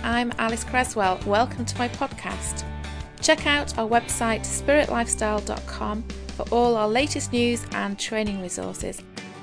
I'm Alice Creswell. Welcome to my podcast. Check out our website spiritlifestyle.com for all our latest news and training resources.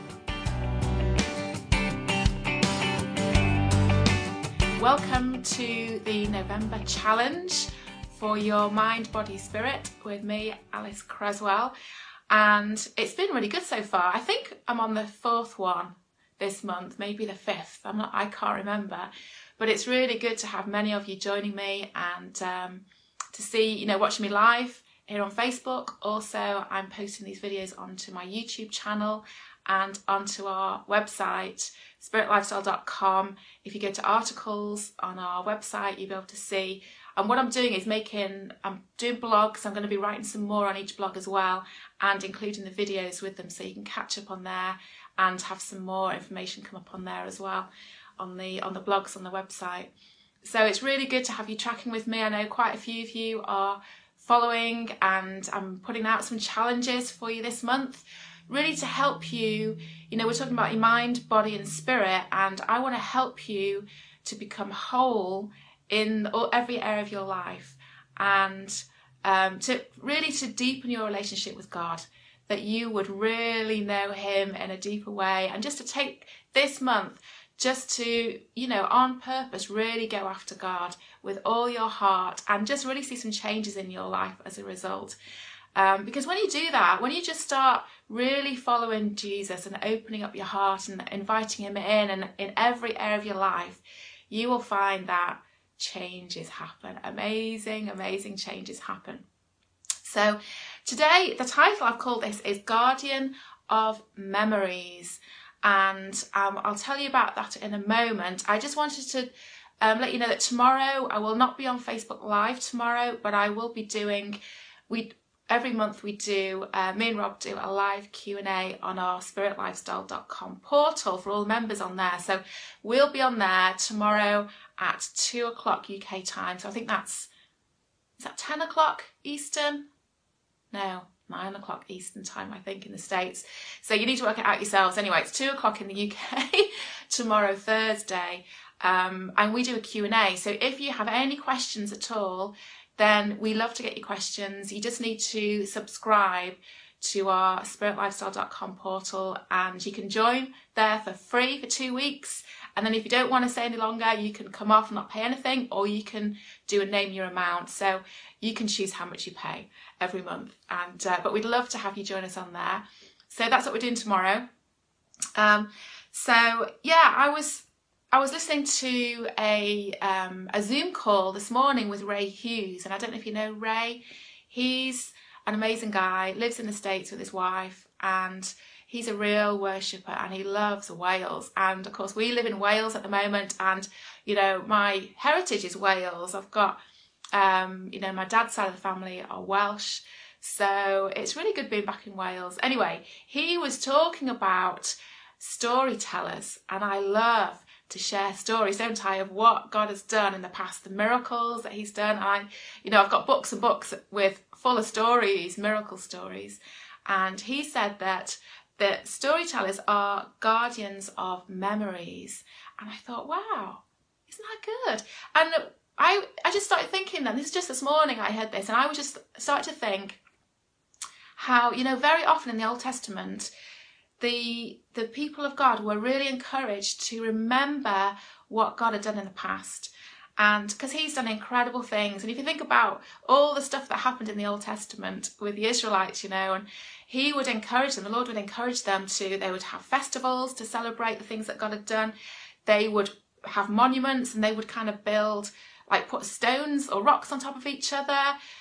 Welcome to the November challenge for your mind, body, spirit with me, Alice Creswell. And it's been really good so far. I think I'm on the fourth one this month, maybe the fifth. I can't remember. But it's really good to have many of you joining me and to see, watching me live here on Facebook. Also, I'm posting these videos onto my YouTube channel and onto our website, spiritlifestyle.com. If you go to articles on our website, you'll be able to see. And what I'm doing is I'm doing blogs. I'm going to be writing some more on each blog as well and including the videos with them so you can catch up on there and have some more information come up on there as well on the blogs on the website. So it's really good to have you tracking with me. I know quite a few of you are following and I'm putting out some challenges for you this month, really to help you. We're talking about your mind, body and spirit, and I want to help you to become whole in every area of your life and to deepen your relationship with God, that you would really know him in a deeper way, and just to take this month just to, on purpose, really go after God with all your heart and just really see some changes in your life as a result. Because when you do that, when you just start really following Jesus and opening up your heart and inviting him in and in every area of your life, you will find that changes happen. Amazing, amazing changes happen. So today, the title I've called this is Guardian of Memories. And I'll tell you about that in a moment. I just wanted to let you know that tomorrow, I will not be on Facebook Live tomorrow, but I will be doing, every month we do, me and Rob do a live Q&A on our spiritlifestyle.com portal for all the members on there. So we'll be on there tomorrow at 2 o'clock UK time. So I think is that 10 o'clock Eastern? No. 9 o'clock Eastern time, I think, in the States. So you need to work it out yourselves. Anyway, it's 2 o'clock in the UK tomorrow, Thursday. And we do a Q&A. So if you have any questions at all, then we love to get your questions. You just need to subscribe to our spiritlifestyle.com portal and you can join there for free for 2 weeks. And then if you don't want to stay any longer, you can come off and not pay anything, or you can do a name your amount. So you can choose how much you pay every month. And but we'd love to have you join us on there. So that's what we're doing tomorrow. So yeah, I was listening to a Zoom call this morning with Ray Hughes, and I don't know if you know Ray. He's an amazing guy, lives in the States with his wife, and he's a real worshipper and he loves Wales. And of course we live in Wales at the moment, and my heritage is Wales. I've got my dad's side of the family are Welsh, so it's really good being back in Wales. Anyway, he was talking about storytellers, and I love to share stories, don't I, of what God has done in the past, the miracles that he's done. And I've got books and books full of stories, miracle stories. And he said that the storytellers are guardians of memories. And I thought, wow, isn't that good? And I just started thinking then, this is just this morning I heard this, and I was just started to think how, very often in the Old Testament, the people of God were really encouraged to remember what God had done in the past. And because he's done incredible things. And if you think about all the stuff that happened in the Old Testament with the Israelites, and he would encourage them, the Lord would encourage them they would have festivals to celebrate the things that God had done. They would have monuments, and they would kind of build, put stones or rocks on top of each other,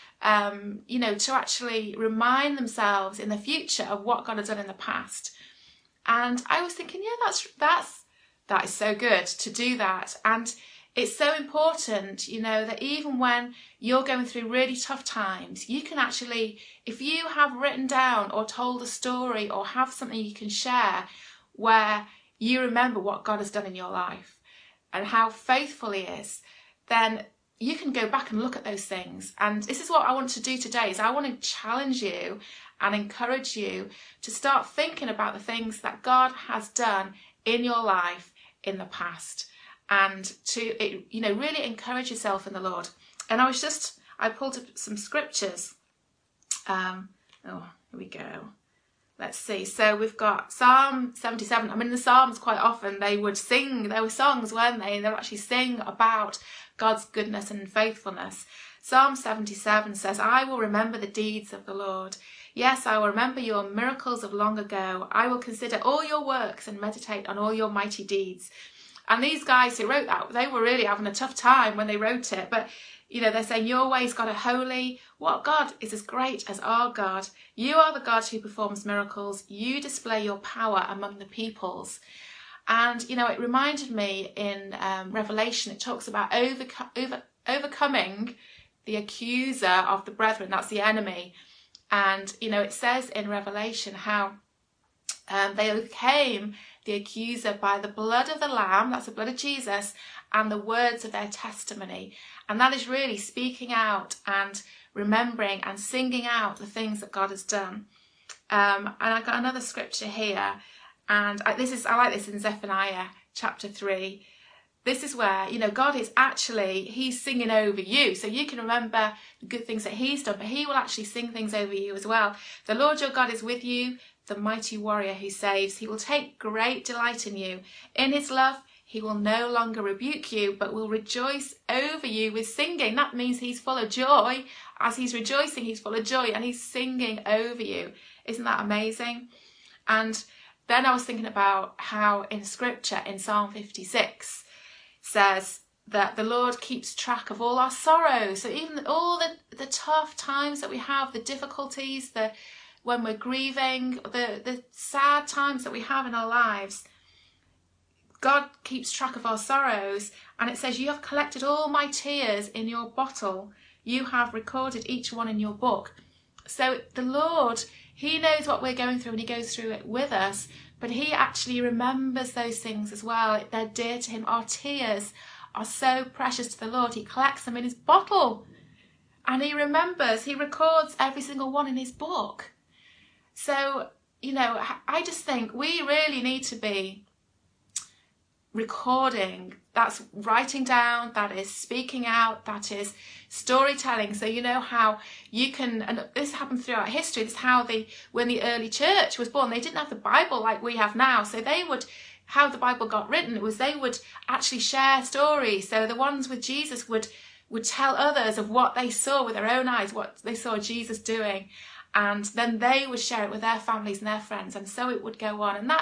to actually remind themselves in the future of what God had done in the past. And I was thinking, yeah, that is so good to do that. And it's so important, that even when you're going through really tough times, you can actually, if you have written down or told a story or have something you can share where you remember what God has done in your life and how faithful he is, then you can go back and look at those things. And this is what I want to do today, is I want to challenge you and encourage you to start thinking about the things that God has done in your life in the past. and to, you know, really encourage yourself in the Lord. And I pulled up some scriptures. Oh, here we go. Let's see. So we've got Psalm 77. I mean, the Psalms quite often they would sing. There were songs, weren't they? They would actually sing about God's goodness and faithfulness. Psalm 77 says, I will remember the deeds of the Lord. Yes, I will remember your miracles of long ago. I will consider all your works and meditate on all your mighty deeds. And these guys who wrote that, they were really having a tough time when they wrote it. But, you know, they're saying, your ways, God, are holy. What God is as great as our God? You are the God who performs miracles. You display your power among the peoples. And, you know, it reminded me in Revelation, it talks about overcoming the accuser of the brethren. That's the enemy. And, you know, it says in Revelation how they overcame the accuser by the blood of the Lamb, that's the blood of Jesus, and the words of their testimony. And that is really speaking out and remembering and singing out the things that God has done. And I got another scripture here, and I like this in Zephaniah chapter 3. This is where, you know, God is actually, he's singing over you. So you can remember the good things that he's done, but he will actually sing things over you as well. The Lord your God is with you, the mighty warrior who saves. He will take great delight in you. In his love, he will no longer rebuke you, but will rejoice over you with singing. That means he's full of joy. As he's rejoicing, he's full of joy, and he's singing over you. Isn't that amazing? And then I was thinking about how in scripture, in Psalm 56, says that the Lord keeps track of all our sorrows. So even all the tough times that we have, the difficulties, when we're grieving, the sad times that we have in our lives, God keeps track of our sorrows. And it says, you have collected all my tears in your bottle. You have recorded each one in your book. So the Lord, he knows what we're going through and he goes through it with us. But he actually remembers those things as well. They're dear to him. Our tears are so precious to the Lord. He collects them in his bottle. And he remembers, he records every single one in his book. So, you know, I just think we really need to be recording. That's writing down, that is speaking out, that is storytelling. So you know how you can, and this happened throughout history, this is how when the early church was born, they didn't have the Bible like we have now. So how the Bible got written was they would actually share stories. So the ones with Jesus would tell others of what they saw with their own eyes, what they saw Jesus doing. And then they would share it with their families and their friends. And so it would go on. And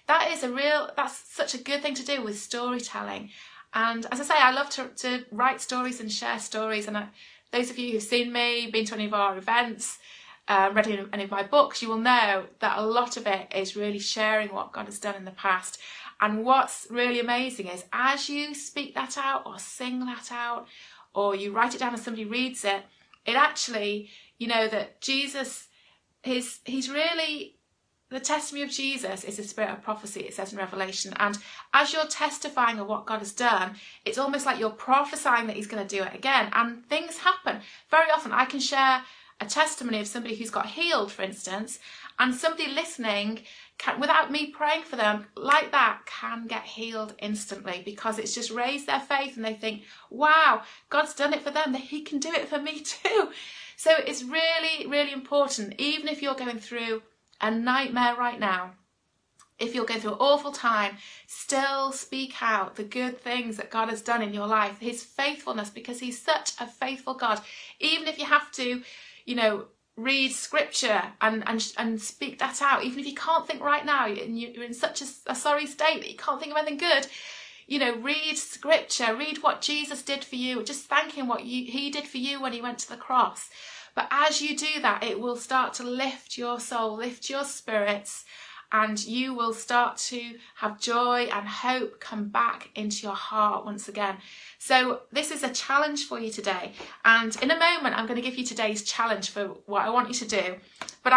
that's such a good thing to do with storytelling. And as I say, I love to write stories and share stories. And those of you who've seen me, been to any of our events, read any of my books, you will know that a lot of it is really sharing what God has done in the past. And what's really amazing is as you speak that out or sing that out, or you write it down and somebody reads it, it actually, you know, that Jesus, he's really, the testimony of Jesus is the spirit of prophecy, it says in Revelation. And as you're testifying of what God has done, it's almost like you're prophesying that he's going to do it again. And things happen. Very often I can share a testimony of somebody who's got healed, for instance, and somebody listening can, without me praying for them, like that, can get healed instantly because it's just raised their faith and they think, wow, God's done it for them, that he can do it for me too. So it's really, really important, even if you're going through a nightmare right now, if you're going through an awful time, still speak out the good things that God has done in your life, his faithfulness, because he's such a faithful God. Even if you have to, you know, read scripture and speak that out, even if you can't think right now and you're in such a sorry state that you can't think of anything good, you know, read scripture, read what Jesus did for you, just thank him what he did for you when he went to the cross. But as you do that, it will start to lift your soul, lift your spirits, and you will start to have joy and hope come back into your heart once again. So this is a challenge for you today. And in a moment, I'm going to give you today's challenge for what I want you to do. But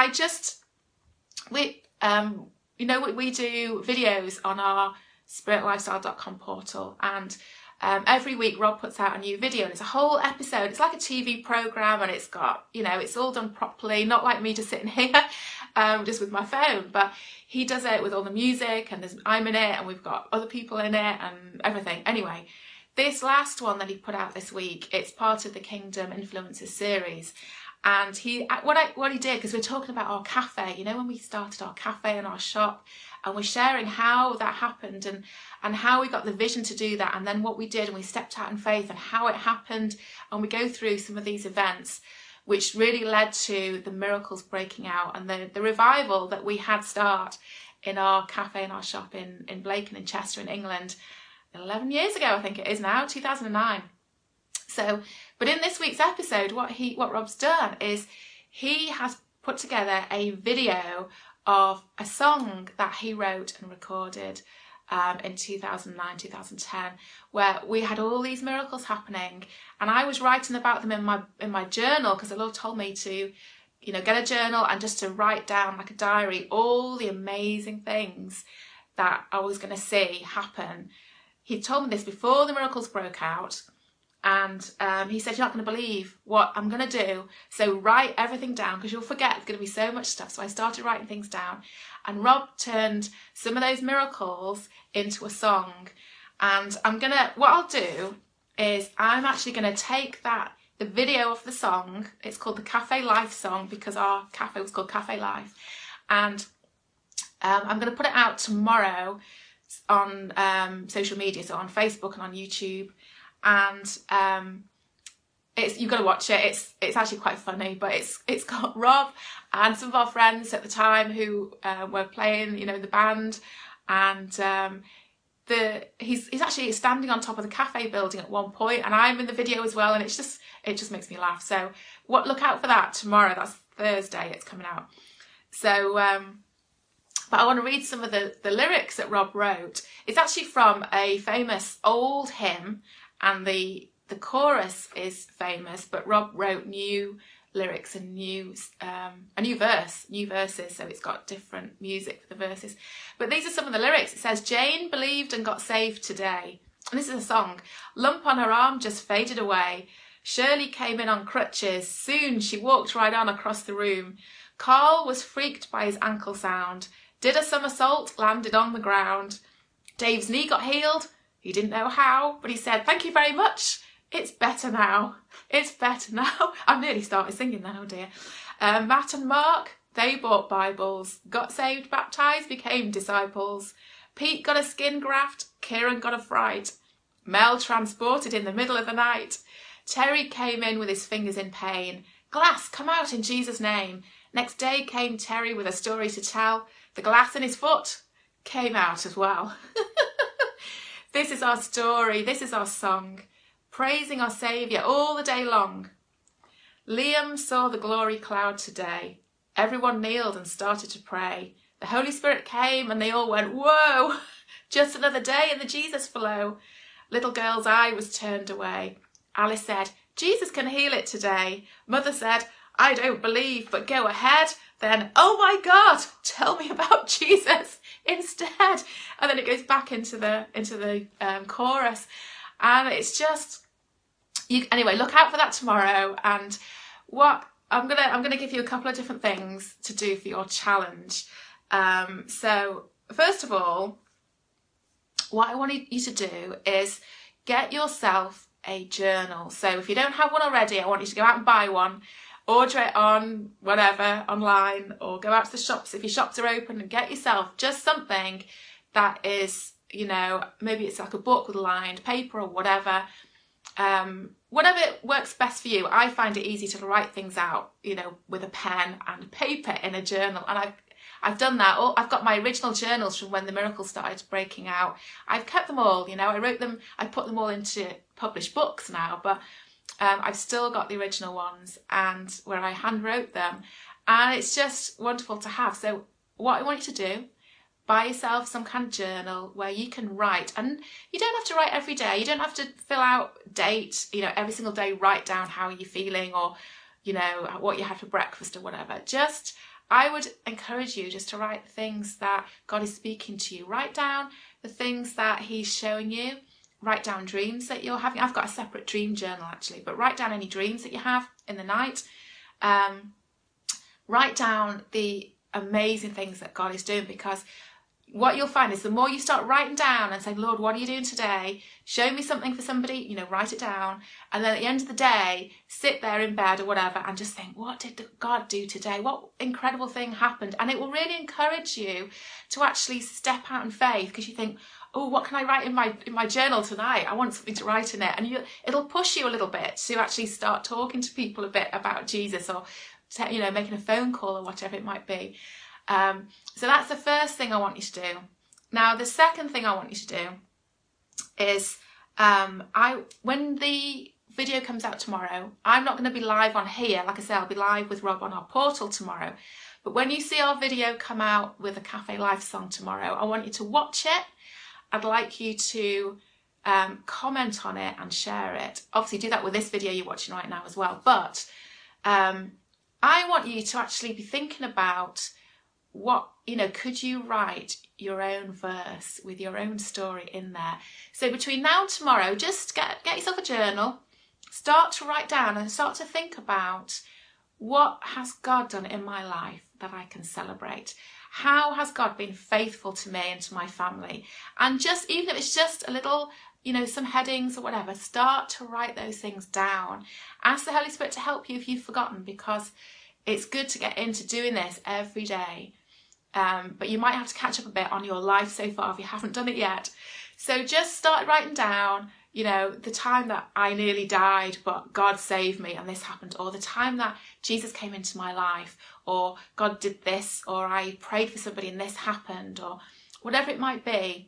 we do videos on our spiritlifestyle.com portal, and every week Rob puts out a new video, and it's a whole episode. It's like a TV program, and it's got, you know, it's all done properly, not like me just sitting here. just with my phone. But he does it with all the music, and I'm in it, and we've got other people in it and everything. Anyway, this last one that he put out this week, it's part of the Kingdom Influencers series. And what he did, because we're talking about our cafe, you know, when we started our cafe and our shop, and we're sharing how that happened and how we got the vision to do that, and then what we did, and we stepped out in faith and how it happened, and we go through some of these events which really led to the miracles breaking out and the revival that we had start in our cafe and our shop in Blake and in Chester in England 11 years ago, I think it is now, 2009. So, but in this week's episode, what Rob's done is he has put together a video of a song that he wrote and recorded in 2009, 2010, where we had all these miracles happening, and I was writing about them in my journal, because the Lord told me to, you know, get a journal and just to write down like a diary all the amazing things that I was going to see happen. He told me this before the miracles broke out, and he said, you're not going to believe what I'm going to do, so write everything down because you'll forget. There's going to be so much stuff. So I started writing things down, and Rob turned some of those miracles into a song. And what I'll do is I'm actually going to take the video of the song. It's called the Cafe Life song because our cafe was called Cafe Life, and I'm going to put it out tomorrow on social media, so on Facebook and on YouTube. And you've got to watch it. It's actually quite funny, but it's got Rob and some of our friends at the time who were playing, you know, the band, and he's actually standing on top of the cafe building at one point, and I'm in the video as well, and it just makes me laugh. So look out for that tomorrow. That's Thursday. It's coming out. So but I want to read some of the lyrics that Rob wrote. It's actually from a famous old hymn, and the chorus is famous, but Rob wrote new lyrics and a new verses, so it's got different music for the verses. But these are some of the lyrics. It says, Jane believed and got saved today. And this is a song. Lump on her arm just faded away. Shirley came in on crutches. Soon she walked right on across the room. Carl was freaked by his ankle sound. Did a somersault, landed on the ground. Dave's knee got healed. He didn't know how, but he said, thank you very much. It's better now. It's better now. I've nearly started singing then, oh dear. Matt and Mark, they bought Bibles, got saved, baptised, became disciples. Pete got a skin graft, Kieran got a fright. Mel transported in the middle of the night. Terry came in with his fingers in pain. Glass, come out in Jesus' name. Next day came Terry with a story to tell. The glass in his foot came out as well. This is our story, this is our song, praising our Saviour all the day long. Liam saw the glory cloud today. Everyone kneeled and started to pray. The Holy Spirit came and they all went, whoa, just another day in the Jesus flow. Little girl's eye was turned away. Alice said, Jesus can heal it today. Mother said, I don't believe, but go ahead. Then, oh my God, tell me about Jesus instead. And then it goes back into the chorus, and it's just anyway. Look out for that tomorrow. And what I'm gonna give you a couple of different things to do for your challenge. So first of all, what I want you to do is get yourself a journal. So if you don't have one already, I want you to go out and buy one. Order it on whatever, online, or go out to the shops if your shops are open and get yourself just something that is, you know, maybe it's like a book with lined paper or whatever. Whatever works best for you. I find it easy to write things out, you know, with a pen and paper in a journal, and I've done that. I've got my original journals from when the miracles started breaking out. I've kept them all, you know, I wrote them, I put them all into published books now, but I've still got the original ones, and where I hand wrote them, and it's just wonderful to have. So what I want you to do, buy yourself some kind of journal where you can write, and you don't have to write every day. You don't have to fill out date, you know, every single day, write down how you're feeling, or, you know, what you had for breakfast or whatever. Just, I would encourage you just to write the things that God is speaking to you. Write down the things that he's showing you. Write down dreams that you're having. I've got a separate dream journal actually, but write down any dreams that you have in the night. Write down the amazing things that God is doing, because what you'll find is the more you start writing down and saying, Lord, what are you doing today? Show me something for somebody, you know, write it down. And then at the end of the day, sit there in bed or whatever and just think, what did God do today? What incredible thing happened? And it will really encourage you to actually step out in faith, because you think, oh, what can I write in my journal tonight? I want something to write in it. And it'll push you a little bit to actually start talking to people a bit about Jesus, or, you know, making a phone call or whatever it might be. So that's the first thing I want you to do. Now, the second thing I want you to do is, when the video comes out tomorrow, I'm not going to be live on here. Like I say, I'll be live with Rob on our portal tomorrow. But when you see our video come out with a Cafe Life song tomorrow, I want you to watch it. I'd like you to comment on it and share it. Obviously, do that with this video you're watching right now as well. But I want you to actually be thinking about, what, you know, could you write your own verse with your own story in there? So between now and tomorrow, just get yourself a journal, start to write down and start to think about, what has God done in my life that I can celebrate? How has God been faithful to me and to my family? And just, even if it's just a little, you know, some headings or whatever, start to write those things down. Ask the Holy Spirit to help you if you've forgotten, because it's good to get into doing this every day. But you might have to catch up a bit on your life so far if you haven't done it yet. So just start writing down, you know, the time that I nearly died, but God saved me and this happened, or the time that Jesus came into my life, or God did this, or I prayed for somebody and this happened, or whatever it might be.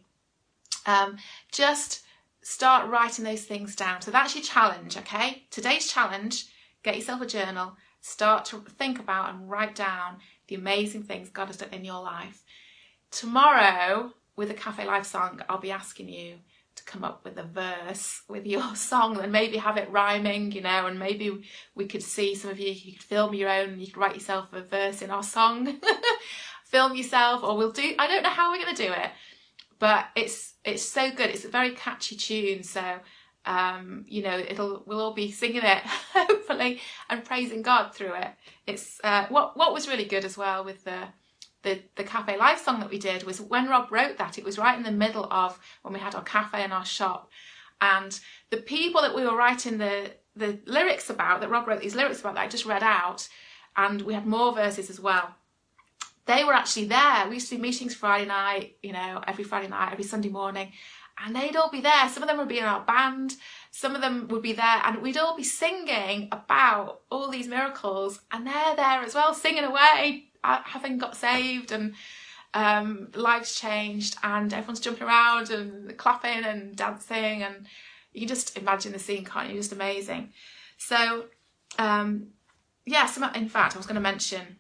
Just start writing those things down. So that's your challenge, okay? Today's challenge, get yourself a journal, start to think about and write down the amazing things God has done in your life. Tomorrow, with the Cafe Life song, I'll be asking you to come up with a verse with your song, and maybe have it rhyming, you know, and maybe we could see, some of you could film your own, you could write yourself a verse in our song, film yourself, or I don't know how we're going to do it, but it's so good. It's a very catchy tune, so you know, we'll all be singing it hopefully and praising God through it. It's what was really good as well with the Cafe Life song that we did was, when Rob wrote that, it was right in the middle of when we had our cafe and our shop, and the people that we were writing the lyrics about, that Rob wrote these lyrics about that I just read out, and we had more verses as well, they were actually there. We used to do meetings Friday night, you know, every Friday night, every Sunday morning, and they'd all be there. Some of them would be in our band, some of them would be there, and we'd all be singing about all these miracles, and they're there as well, singing away, having got saved, and lives changed, and everyone's jumping around and clapping and dancing, and you can just imagine the scene, can't you? Just amazing. So yeah, in fact, I was going to mention,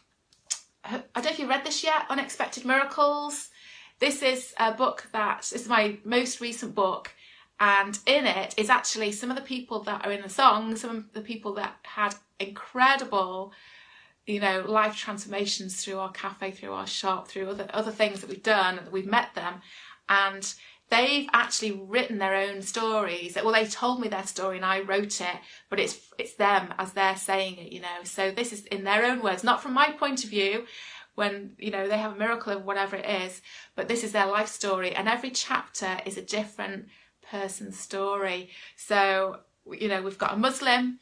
I don't know if you read this yet, Unexpected Miracles. This is a book this is my most recent book, and in it is actually some of the people that are in the song, some of the people that had incredible, you know, life transformations through our cafe, through our shop, through other things that we've done, that we've met them, and they've actually written their own stories. Well, they told me their story and I wrote it, but it's them as they're saying it, you know. So this is in their own words, not from my point of view, when, you know, they have a miracle of whatever it is, but this is their life story, and every chapter is a different person's story. So, you know, we've got a Muslim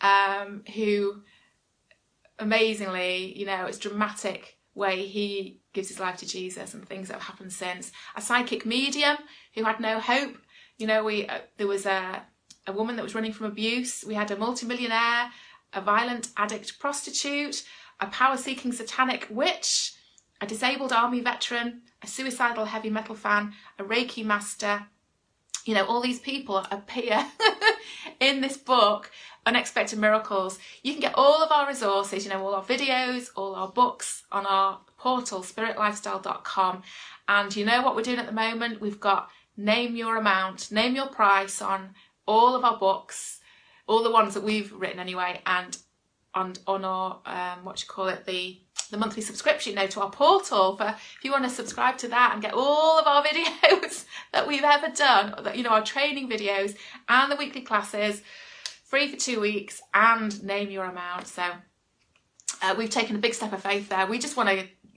who, amazingly, you know, it's dramatic way he gives his life to Jesus and things that have happened since. A psychic medium who had no hope. You know, there was a woman that was running from abuse. We had a multimillionaire, a violent addict prostitute, a power-seeking satanic witch, a disabled army veteran, a suicidal heavy metal fan, a Reiki master. You know, all these people appear in this book, Unexpected Miracles. You can get all of our resources, you know, all our videos, all our books on our portal, spiritlifestyle.com. And you know what we're doing at the moment? We've got Name Your Amount, Name Your Price on all of our books, all the ones that we've written anyway, and on our, the monthly subscription, you know, to our portal. For if you want to subscribe to that and get all of our videos that we've ever done, you know, our training videos and the weekly classes, free for 2 weeks, and Name Your Amount. So we've taken a big step of faith there. We just want to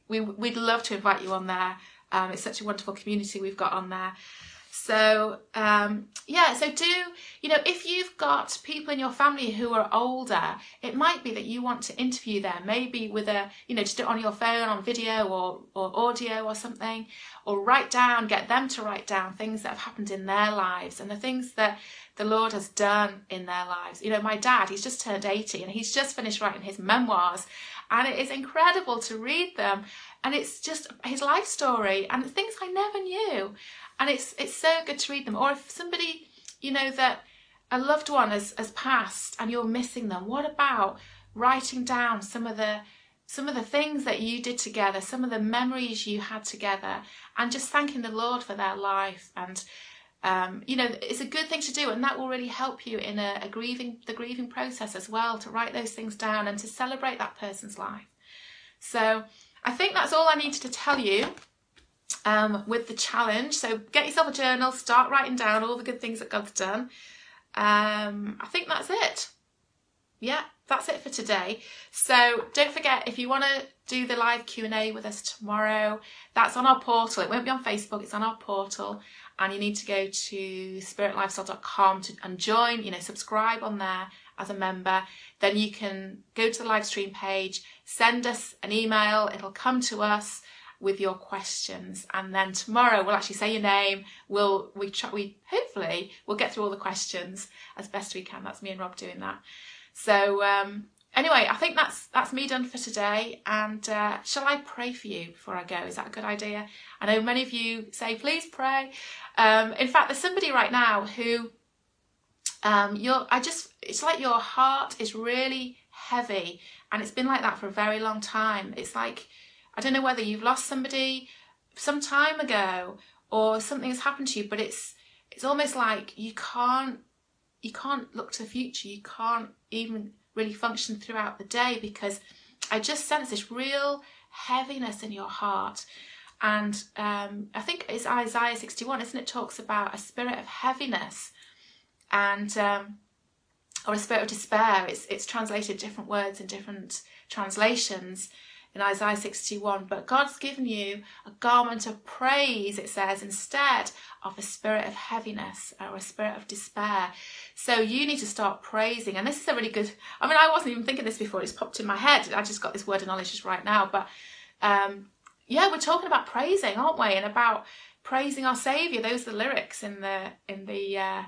we'd love to invite you on there. It's such a wonderful community we've got on there. So so do, if you've got people in your family who are older, it might be that you want to interview them, maybe with a, just do it on your phone, on video or audio or something, or get them to write down things that have happened in their lives and the things that the Lord has done in their lives. My dad, he's just turned 80 and he's just finished writing his memoirs, and it is incredible to read them, and it's just his life story and things I never knew. And it's so good to read them. Or if somebody, that a loved one has passed and you're missing them, what about writing down some of the things that you did together, some of the memories you had together, and just thanking the Lord for their life. And it's a good thing to do, and that will really help you in the grieving process as well, to write those things down and to celebrate that person's life. So I think that's all I needed to tell you with the challenge. So get yourself a journal, start writing down all the good things that God's done. I think that's it. Yeah, that's it for today. So don't forget, if you want to do the live Q&A with us tomorrow, that's on our portal. It won't be on Facebook, it's on our portal, and you need to go to spiritlifestyle.com and join, subscribe on there as a member. Then you can go to the live stream page, send us an email, it'll come to us with your questions, and then tomorrow we'll actually say your name. We hopefully we'll get through all the questions as best we can. That's me and Rob doing that. So anyway, I think that's me done for today. And shall I pray for you before I go? Is that a good idea? I know many of you say, please pray. In fact, there's somebody right now who it's like your heart is really heavy, and it's been like that for a very long time. It's like, I don't know whether you've lost somebody some time ago or something has happened to you, but it's almost like you can't look to the future. You can't even really function throughout the day, because I just sense this real heaviness in your heart. And I think it's Isaiah 61, isn't it? Talks about a spirit of heaviness and or a spirit of despair. It's translated different words in different translations in Isaiah 61, but God's given you a garment of praise, it says, instead of a spirit of heaviness or a spirit of despair. So you need to start praising. And this is a really good, I wasn't even thinking this before, it's popped in my head. I just got this word of knowledge just right now. But we're talking about praising, aren't we? And about praising our Saviour. Those are the lyrics in the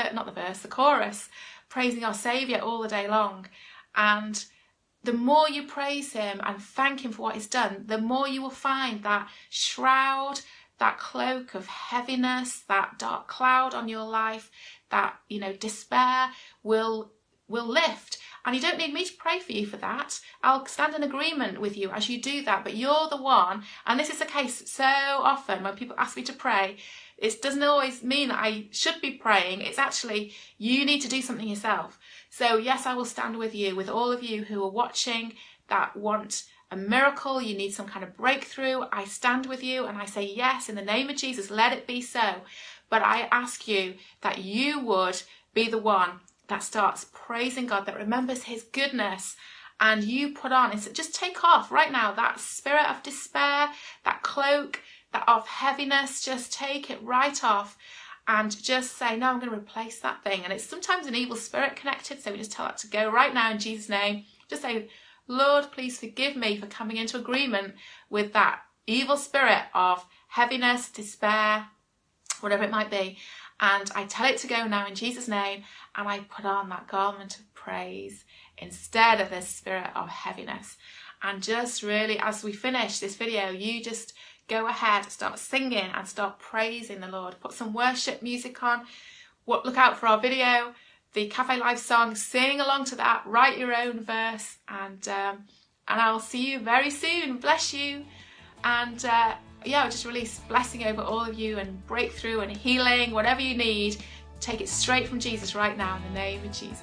chorus. Praising our Saviour all the day long. And the more you praise him and thank him for what he's done, the more you will find that shroud, that cloak of heaviness, that dark cloud on your life, that, despair will lift. And you don't need me to pray for you for that. I'll stand in agreement with you as you do that. But you're the one, and this is the case so often when people ask me to pray, it doesn't always mean that I should be praying. It's actually, you need to do something yourself. So yes, I will stand with you, with all of you who are watching that want a miracle, you need some kind of breakthrough. I stand with you and I say, yes, in the name of Jesus, let it be so. But I ask you that you would be the one that starts praising God, that remembers his goodness, and you put on, and so just take off right now that spirit of despair, that cloak, that of heaviness, just take it right off. And just say, no, I'm going to replace that thing. And it's sometimes an evil spirit connected, so we just tell that to go right now in Jesus' name. Just say, Lord, please forgive me for coming into agreement with that evil spirit of heaviness, despair, whatever it might be. And I tell it to go now in Jesus' name, and I put on that garment of praise instead of this spirit of heaviness. And just really, as we finish this video, you just go ahead, start singing and start praising the Lord. Put some worship music on. Look out for our video, the Cafe Live song. Sing along to that. Write your own verse. And I'll see you very soon. Bless you. And I'll just release blessing over all of you, and breakthrough and healing, whatever you need. Take it straight from Jesus right now in the name of Jesus.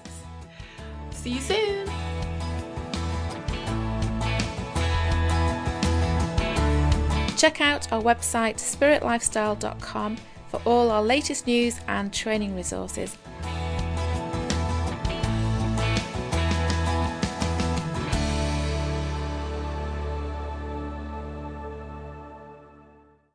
See you soon. Check out our website spiritlifestyle.com for all our latest news and training resources.